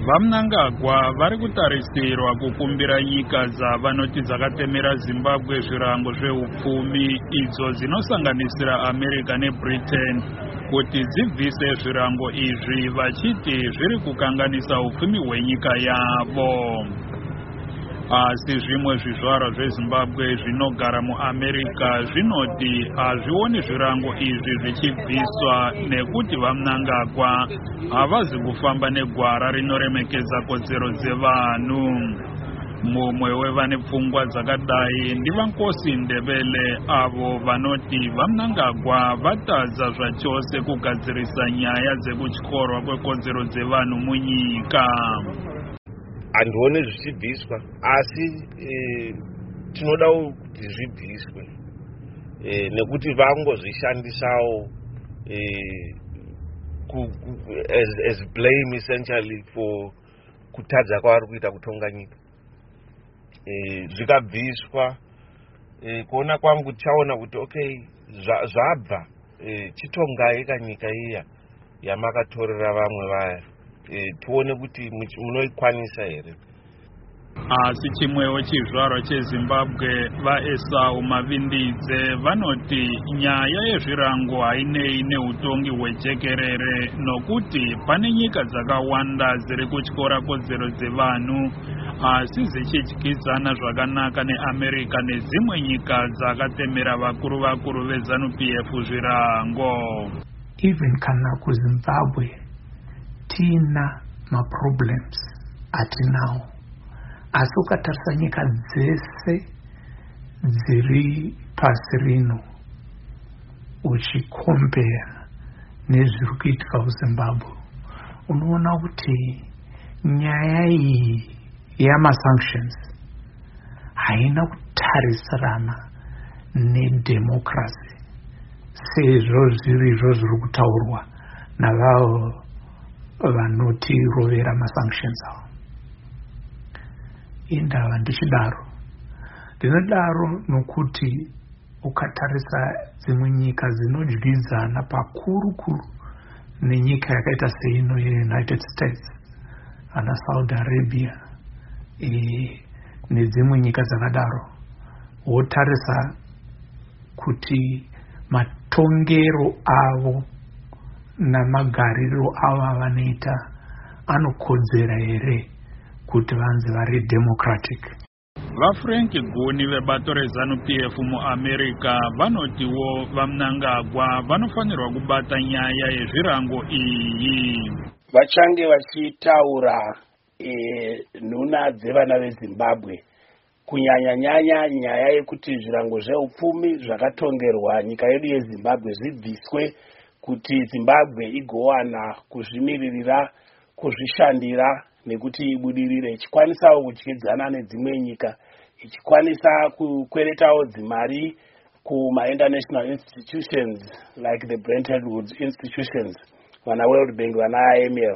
Vamnangagwa vari kutarisirwa kukumbira nyika dzavanoti dzakatemera Zimbabwe zvirango zveupfumi idzo dzinosanganisira America neBritain kuti dzibvise zvirango izvi vachiti zviri kukanganisa upfumi hwenyika yavo. Asi zvimwe zvizvarwa zveZimbabwe zvinogara muAmerica zvinoti hazvioni zvirango izvi zvichibviswa nekuti Vamnangagwa havazi kufamba negwara rinoremekedza kodzero dzevanhu. Mumwe wevane pfungwa dzakadai ndivaNkosi Ndebele, avo vanoti Vamnangagwa vatadza zvachose kugadzirisa nyaya dzekutyorwa kwekodzero dzevanhu munyika. Handione zvichibviswa, asi tinoda kuti zvibviswe nekuti vangozvishandisawo as blame essentially for kutadza kwavari kuita kutonga nyika. Zvikabviswa kuona kwangu tichaona kuti okay, zvabva chitongai kanyika iya yamakatorera vamwe vaya, tuone kuti munoikwanisa here. Asi chimwewo chizvarwa cheZimbabwe vaEsau Mavindidze vanoti nyaya yezvirango hainei neutongi hwejekerere, nokuti pane nyika dzakawanda dziri kutyora kodzero dzevanhu asi zichidyidzana zvakanaka neAmerica nedzimwe nyika dzakatemera vakuru veZANU-PF zvirango. Even kana kuZimbabwe tina maproblems atinawo, asi ukatarisa nyika dzese dziri pasi rino uchikombera nezviri kuitika kuZimbabwe, unoona kuti nyaya iyi yamasanctions haina kutarisirana nedemocracy sezvo zvirizvo zviri kutaurwa navavo vanoti rovera masanctions avo. Indava ndichidaro, ndinodaro nokuti ukatarisa dzimwe nyika dzinodyidzana pakurukuru nenyika yakaita seino yeUnited States, ana Saudi Arabia nedzimwe nyika dzakadaro, wotarisa kuti matongero avo namagariro avo avanoita anokodzera here kuti vanzi vari democratic. VaFrank Goni vebato reZANU-PF muAmerica vanotiwo Vamnangagwa vanofanirwa kubata nyaya yezvirango iyi. Vachange vachitaura nhuna dzevana veZimbabwe, kunyanya nyaya yekuti zvirango zveupfumi zvakatongerwa nyika yedu yeZimbabwe zvibviswe kuti Zimbabwe igowana kuzvimiririra, kuzvishandira nekuti ibudirire, ichikwanisawo kudyidzana nedzimwe nyika, ichikwanisa kukweretawo dzimari kuma-international institutions like the Bretton Woods institutions, vana World Bank, vana IMF.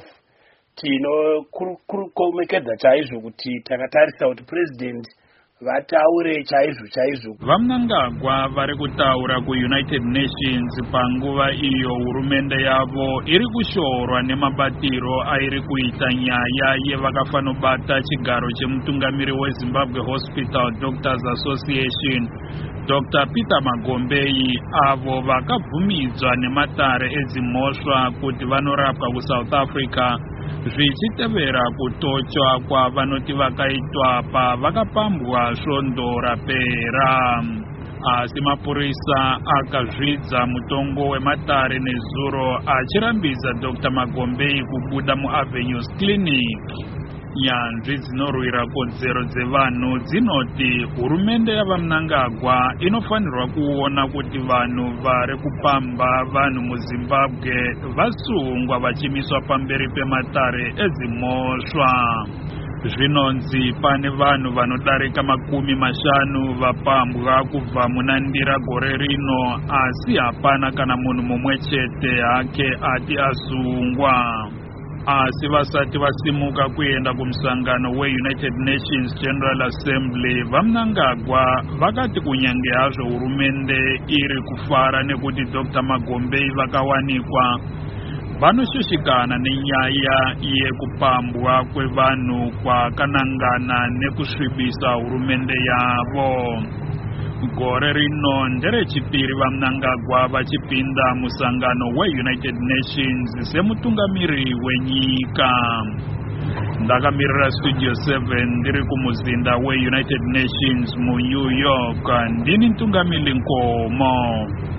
Tinokomekedza chaizvo kuti takatarisa kuti president vataure chaizvo. Vamnangagwa vari kutaura kuUnited Nations panguva iyo hurumende yavo iri kushoorwa nemabatiro airi kuita nyaya yevakafanobata chigaro chemutungamiri weZimbabwe Hospital Doctors Association, Dr. Peter Magombei, avo vakabvumidzwa nematare edzimhosva kuti vanorapwa kuSouth Africa zvichitevera kutochwa kwavanoti vakaitwa pavakapambwa svondo rapera. Asi mapurisa akazvidza mutongo wematare nezuro achirambidza Dr. Magombei kubuda muAvenues Clinic. Nyanzvi dzinorwira kodzero dzevanhu dzinoti hurumende yaVamnangagwa inofanirwa kuona kuti vanhu vari kupamba vanhu muZimbabwe vasungwa vachimiswa pamberi pematare edzimhosva. Zvinonzi pane vanhu vanodarika 50 vapambwa kubva munandira gore rino, asi hapana kana munhu mumwe chete hake ati asungwa. Asi vasati vasimuka kuenda kumusangano weUnited Nations General Assembly, Vamnangagwa vakati kunyange hazvo hurumende iri kufara nekuti Dr. Magombei vakawanikwa, vanoshushikana nenyaya yekupambwa kwevanhu kwakanangana nekusvibisa hurumende yavo. Gore rino nderechipiri vaMnangagwa vachipinda musangano weUnited Nations semutungamiri wenyika. Ndakamirira Studio 7 ndiri kumuzinda weUnited Nations muNew York. Ndini Ntungamili Nkomo.